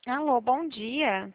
Alô, bom dia.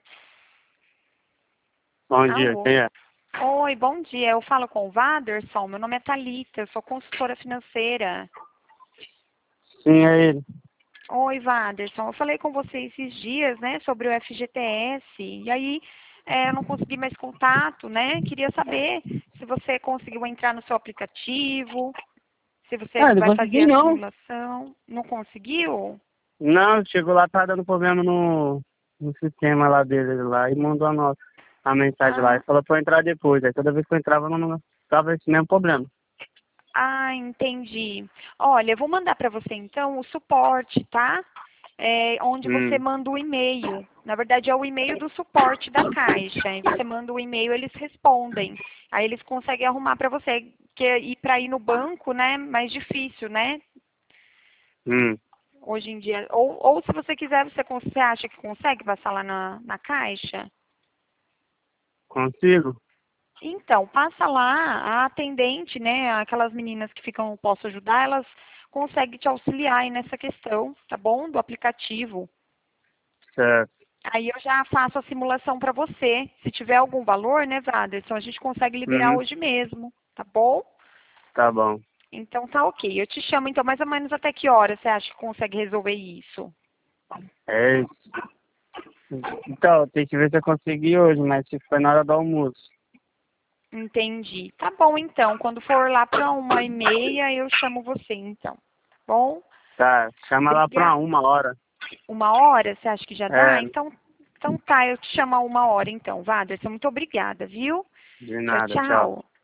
Bom dia, Alô. quem é? Oi, bom dia. Eu falo com o Waderson. Meu nome é Thalita, eu sou consultora financeira. Sim, é ele. Oi, Waderson. Eu falei com você esses dias, né, sobre o FGTS. E aí, eu não consegui mais contato, né? Queria saber se você conseguiu entrar no seu aplicativo, se você Ah, não vai fazer consegui a não. simulação. Não conseguiu? Não, chegou lá, tá dando problema no sistema lá dele lá e mandou a mensagem lá. Ah, E falou pra eu entrar depois. Aí toda vez que eu entrava, não tava esse mesmo problema. entendi. Olha, eu vou mandar para você então o suporte, tá? Onde você Hum, manda o e-mail. Na verdade, é o e-mail do suporte da Caixa. Aí você manda o e-mail, eles respondem. Aí eles conseguem arrumar para você. Que ir para ir no banco, né? Mais difícil, né? hum, Hoje em dia. Ou se você quiser, você acha que consegue passar lá na Caixa? consigo? Então, passa lá, a atendente, né, aquelas meninas que ficam no Posso Ajudar, elas conseguem te auxiliar aí nessa questão, tá bom? Do aplicativo. Certo, Aí eu já faço a simulação para você. Se tiver algum valor, né, Waderson, a gente consegue liberar uhum, hoje mesmo, tá bom? tá bom. Então tá ok. Eu te chamo então mais ou menos até que hora você acha que consegue resolver isso? É isso. Então, tem que ver se eu consegui hoje, mas se foi na hora do almoço. Entendi. Tá bom então. Quando for lá para 1h30, eu chamo você então. Tá bom? Tá, chama lá pra Obrigada. 1 hora. 1 hora, você acha que já dá? É, Então tá, eu te chamo a 1 hora então, Waderson. Muito obrigada, viu? de Tchau, nada, tchau. tchau.